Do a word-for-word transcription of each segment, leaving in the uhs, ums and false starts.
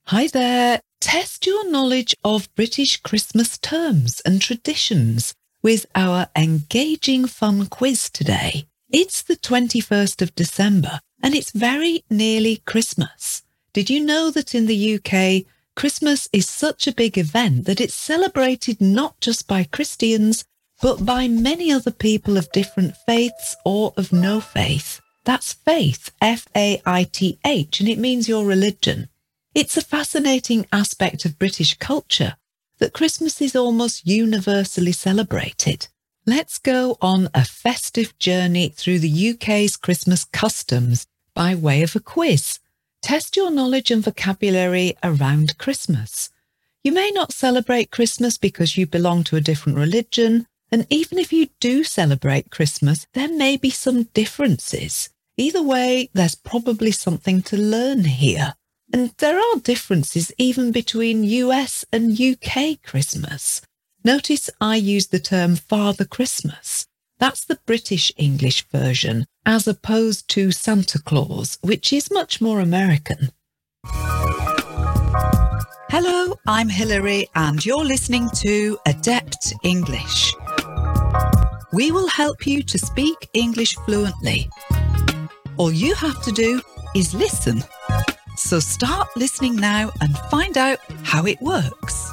Hi there. Test your knowledge of British Christmas terms and traditions with our engaging fun quiz today. It's the twenty-first of December and it's very nearly Christmas. Did you know that in the U K, Christmas is such a big event that it's celebrated not just by Christians, but by many other people of different faiths or of no faith? That's faith, F A I T H, and it means your religion. It's a fascinating aspect of British culture that Christmas is almost universally celebrated. Let's go on a festive journey through the U K's Christmas customs by way of a quiz. Test your knowledge and vocabulary around Christmas. You may not celebrate Christmas because you belong to a different religion, and even if you do celebrate Christmas, there may be some differences. Either way, there's probably something to learn here. And there are differences even between U S and U K Christmas. Notice I use the term Father Christmas. That's the British English version, as opposed to Santa Claus, which is much more American. Hello, I'm Hilary, and you're listening to Adept English. We will help you to speak English fluently. All you have to do is listen. So start listening now and find out how it works.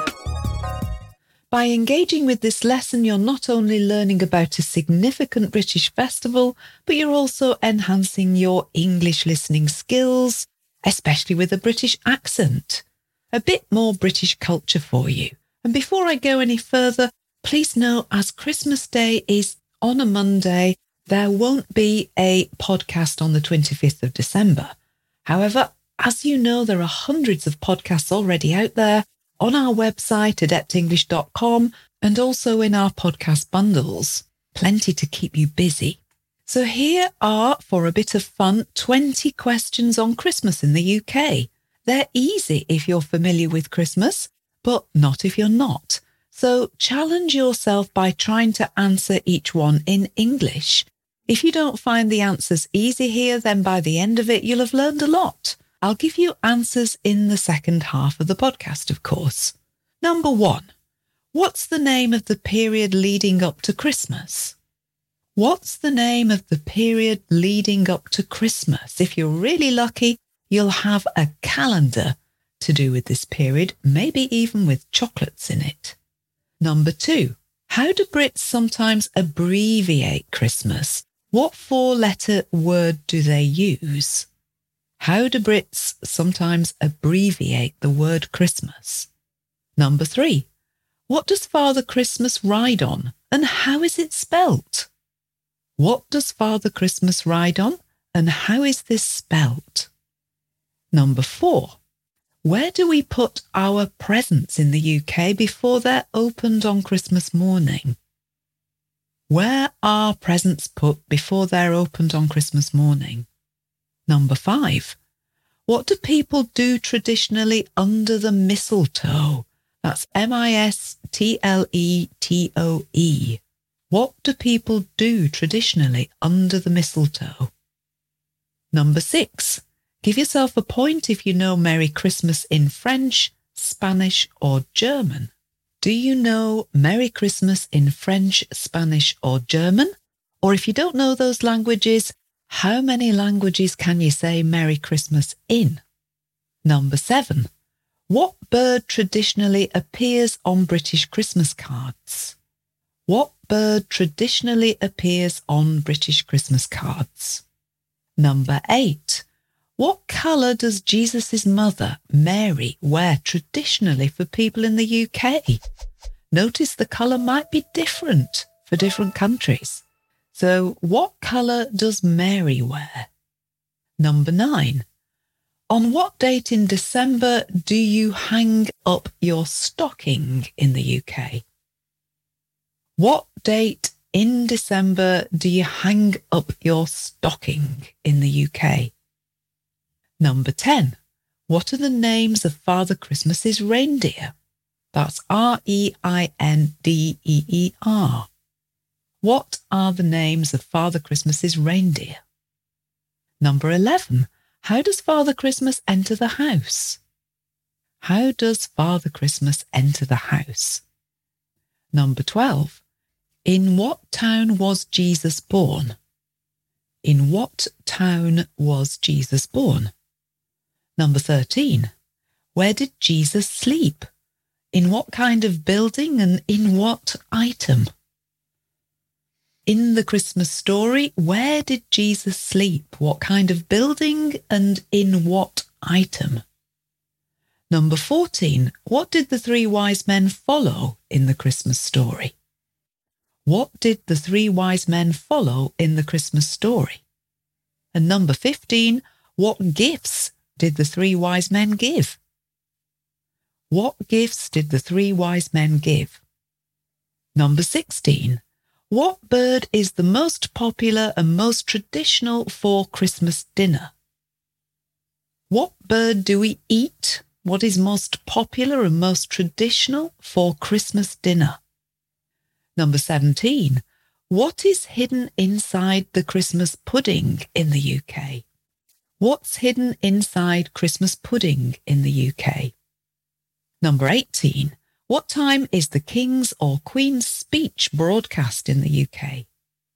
By engaging with this lesson, you're not only learning about a significant British festival, but you're also enhancing your English listening skills, especially with a British accent. A bit more British culture for you. And before I go any further, please know as Christmas Day is on a Monday, there won't be a podcast on the twenty-fifth of December. However, as you know, there are hundreds of podcasts already out there on our website, adept english dot com, and also in our podcast bundles. Plenty to keep you busy. So here are, for a bit of fun, twenty questions on Christmas in the U K. They're easy if you're familiar with Christmas, but not if you're not. So challenge yourself by trying to answer each one in English. If you don't find the answers easy here, then by the end of it, you'll have learned a lot. I'll give you answers in the second half of the podcast, of course. Number one, what's the name of the period leading up to Christmas? What's the name of the period leading up to Christmas? If you're really lucky, you'll have a calendar to do with this period, maybe even with chocolates in it. Number two, how do Brits sometimes abbreviate Christmas? What four-letter word do they use? How do Brits sometimes abbreviate the word Christmas? Number three, what does Father Christmas ride on and how is it spelt? What does Father Christmas ride on and how is this spelt? Number four, where do we put our presents in the U K before they're opened on Christmas morning? Where are presents put before they're opened on Christmas morning? Number five, what do people do traditionally under the mistletoe? That's M I S T L E T O E. What do people do traditionally under the mistletoe? Number six, give yourself a point if you know Merry Christmas in French, Spanish or German. Do you know Merry Christmas in French, Spanish or German? Or if you don't know those languages, how many languages can you say Merry Christmas in? Number seven, what bird traditionally appears on British Christmas cards? What bird traditionally appears on British Christmas cards? Number eight, what colour does Jesus' mother, Mary, wear traditionally for people in the U K? Notice the colour might be different for different countries. So what colour does Mary wear? Number nine, on what date in December do you hang up your stocking in the U K? What date in December do you hang up your stocking in the U K? Number ten, what are the names of Father Christmas's reindeer? That's R E I N D E E R. What are the names of Father Christmas's reindeer? Number eleven, how does Father Christmas enter the house? How does Father Christmas enter the house? Number twelve. In what town was Jesus born? In what town was Jesus born? Number thirteen. Where did Jesus sleep? In what kind of building and in what item? In the Christmas story, where did Jesus sleep? What kind of building and in what item? Number fourteen. What did the three wise men follow in the Christmas story? What did the three wise men follow in the Christmas story? And number fifteen. What gifts did the three wise men give? What gifts did the three wise men give? Number sixteen. What bird is the most popular and most traditional for Christmas dinner? What bird do we eat? What is most popular and most traditional for Christmas dinner? Number seventeen. What is hidden inside the Christmas pudding in the U K? What's hidden inside Christmas pudding in the U K? Number eighteen. What time is the King's or Queen's speech broadcast in the U K?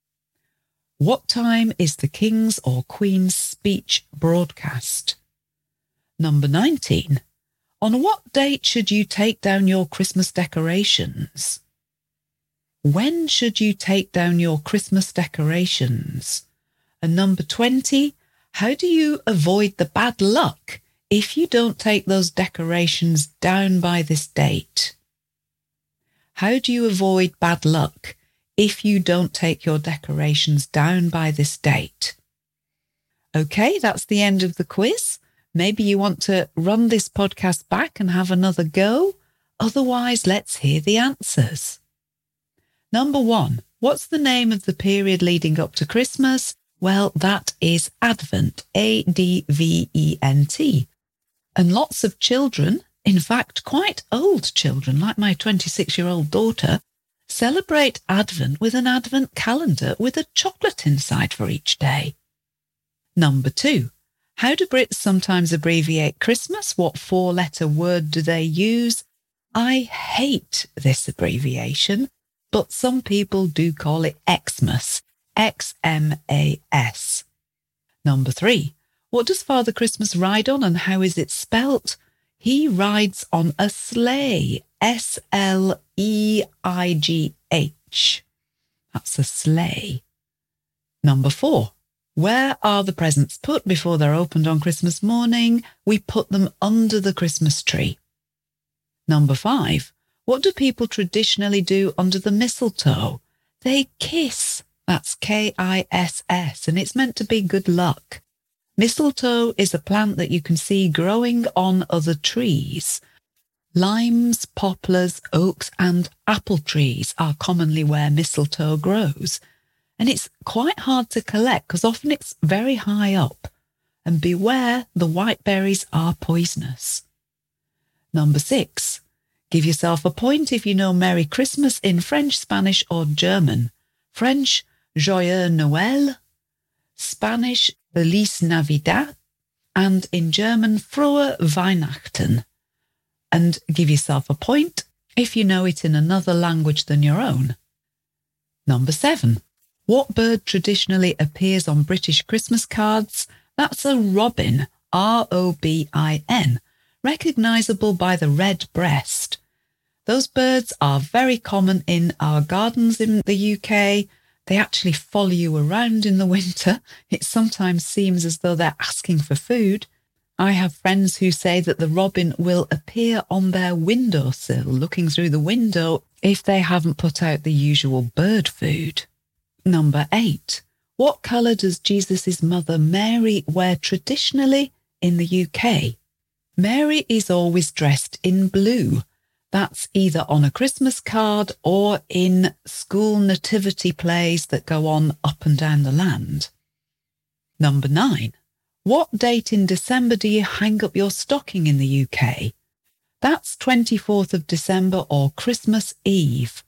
What time is the King's or Queen's speech broadcast? Number nineteen. On what date should you take down your Christmas decorations? When should you take down your Christmas decorations? And number twenty. How do you avoid the bad luck if you don't take those decorations down by this date? How do you avoid bad luck if you don't take your decorations down by this date? Okay, that's the end of the quiz. Maybe you want to run this podcast back and have another go. Otherwise, let's hear the answers. Number one, what's the name of the period leading up to Christmas? Well, that is Advent, A D V E N T. And lots of children, in fact, quite old children, like my twenty-six-year-old daughter, celebrate Advent with an Advent calendar with a chocolate inside for each day. Number two, how do Brits sometimes abbreviate Christmas? What four-letter word do they use? I hate this abbreviation, but some people do call it Xmas, X M A S. Number three, what does Father Christmas ride on and how is it spelt? He rides on a sleigh, S L E I G H. That's a sleigh. Number four, where are the presents put before they're opened on Christmas morning? We put them under the Christmas tree. Number five, what do people traditionally do under the mistletoe? They kiss. That's K I S S, and it's meant to be good luck. Mistletoe is a plant that you can see growing on other trees. Limes, poplars, oaks and apple trees are commonly where mistletoe grows. And it's quite hard to collect because often it's very high up. And beware, the white berries are poisonous. Number six, give yourself a point if you know Merry Christmas in French, Spanish or German. French, Joyeux Noël. Spanish, Feliz Navidad. And in German, Frohe Weihnachten. And give yourself a point if you know it in another language than your own. Number seven. What bird traditionally appears on British Christmas cards? That's a robin, R O B I N, recognisable by the red breast. Those birds are very common in our gardens in the U K. They actually follow you around in the winter. It sometimes seems as though they're asking for food. I have friends who say that the robin will appear on their windowsill looking through the window if they haven't put out the usual bird food. Number eight. What colour does Jesus' mother Mary wear traditionally in the U K? Mary is always dressed in blue. That's either on a Christmas card or in school nativity plays that go on up and down the land. Number nine. What date in December do you hang up your stocking in the U K? That's twenty-fourth of December or Christmas Eve.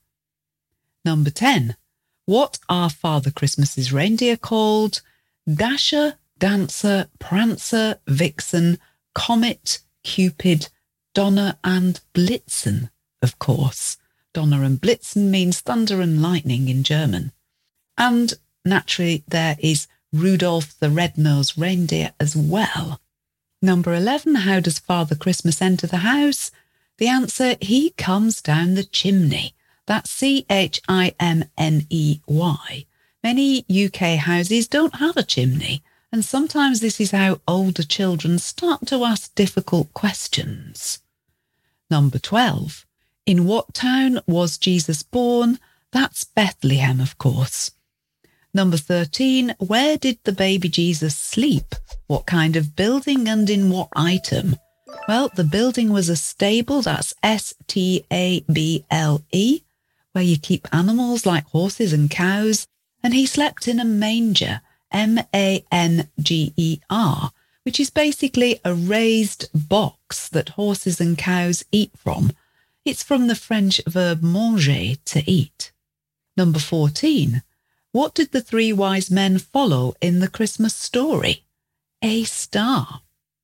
Number ten. What are Father Christmas's reindeer called? Dasher, Dancer, Prancer, Vixen, Comet, Cupid Donner and Blitzen, of course. Donner and Blitzen means thunder and lightning in German. And naturally, there is Rudolph the Red-Nosed Reindeer as well. Number eleven, how does Father Christmas enter the house? The answer, he comes down the chimney. That's C H I M N E Y. Many U K houses don't have a chimney, and sometimes this is how older children start to ask difficult questions. Number twelve, in what town was Jesus born? That's Bethlehem, of course. Number thirteen, where did the baby Jesus sleep? What kind of building and in what item? Well, the building was a stable, that's S T A B L E, where you keep animals like horses and cows, and he slept in a manger, M A N G E R, which is basically a raised box that horses and cows eat from. It's from the French verb manger, to eat. Number fourteen. What did the three wise men follow in the Christmas story? A star.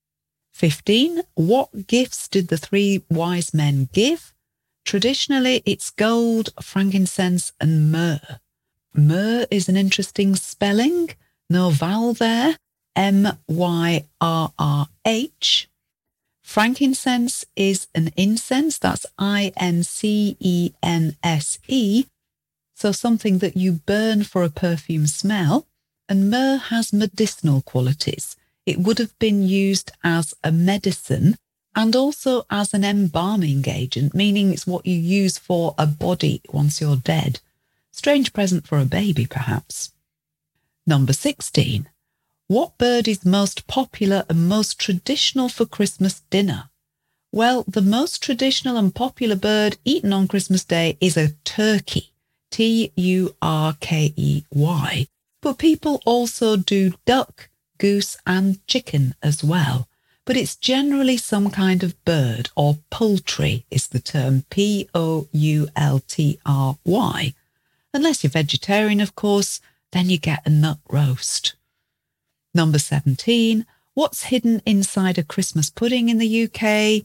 fifteen. What gifts did the three wise men give? Traditionally, it's gold, frankincense and myrrh. Myrrh is an interesting spelling. No vowel there. M Y R R H. Frankincense is an incense. That's I N C E N S E. So something that you burn for a perfume smell. And myrrh has medicinal qualities. It would have been used as a medicine and also as an embalming agent, meaning it's what you use for a body once you're dead. Strange present for a baby, perhaps. Number sixteen. What bird is most popular and most traditional for Christmas dinner? Well, the most traditional and popular bird eaten on Christmas Day is a turkey. T U R K E Y. But people also do duck, goose and chicken as well. But it's generally some kind of bird, or poultry is the term, P O U L T R Y. Unless you're vegetarian, of course, then you get a nut roast. Number seventeen. What's hidden inside a Christmas pudding in the U K?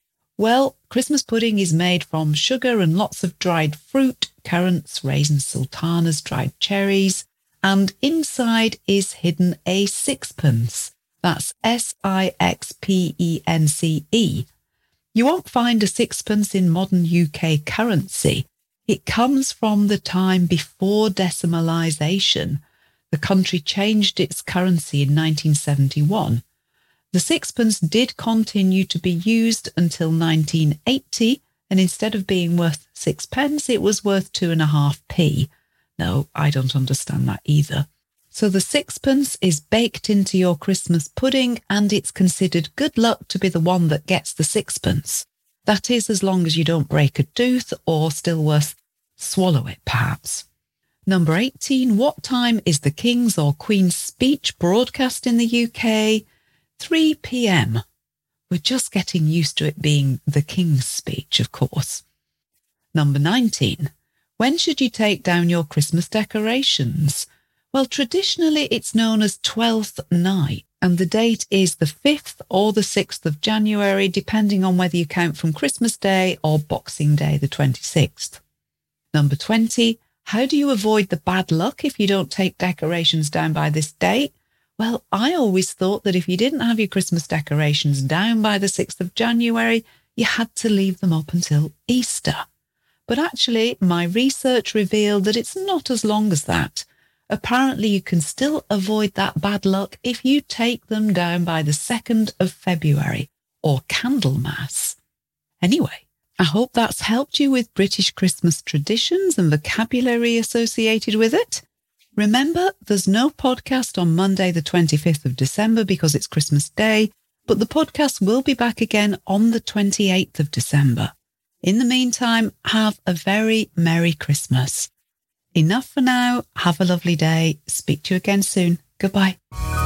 Well, Christmas pudding is made from sugar and lots of dried fruit, currants, raisins, sultanas, dried cherries, and inside is hidden a sixpence. That's S I X P E N C E. You won't find a sixpence in modern U K currency. It comes from the time before decimalisation. The country changed its currency in nineteen seventy-one. The sixpence did continue to be used until nineteen eighty, and instead of being worth sixpence, it was worth two and a half p. No, I don't understand that either. So the sixpence is baked into your Christmas pudding, and it's considered good luck to be the one that gets the sixpence. That is, as long as you don't break a tooth, or still worse, swallow it perhaps. Number eighteen, what time is the King's or Queen's speech broadcast in the U K? three p m. We're just getting used to it being the King's speech, of course. Number nineteen, when should you take down your Christmas decorations? Well, traditionally it's known as Twelfth Night, and the date is the fifth or the sixth of January, depending on whether you count from Christmas Day or Boxing Day, the twenty-sixth. Number twenty, how do you avoid the bad luck if you don't take decorations down by this date? Well, I always thought that if you didn't have your Christmas decorations down by the sixth of January, you had to leave them up until Easter. But actually, my research revealed that it's not as long as that. Apparently, you can still avoid that bad luck if you take them down by the second of February, or Candlemas. Anyway, I hope that's helped you with British Christmas traditions and vocabulary associated with it. Remember, there's no podcast on Monday the twenty-fifth of December because it's Christmas Day, but the podcast will be back again on the twenty-eighth of December. In the meantime, have a very Merry Christmas. Enough for now. Have a lovely day. Speak to you again soon. Goodbye.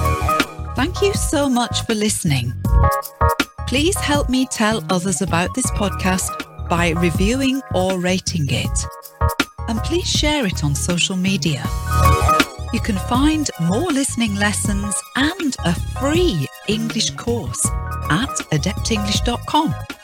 Thank you so much for listening. Please help me tell others about this podcast by reviewing or rating it. And please share it on social media. You can find more listening lessons and a free English course at adept english dot com.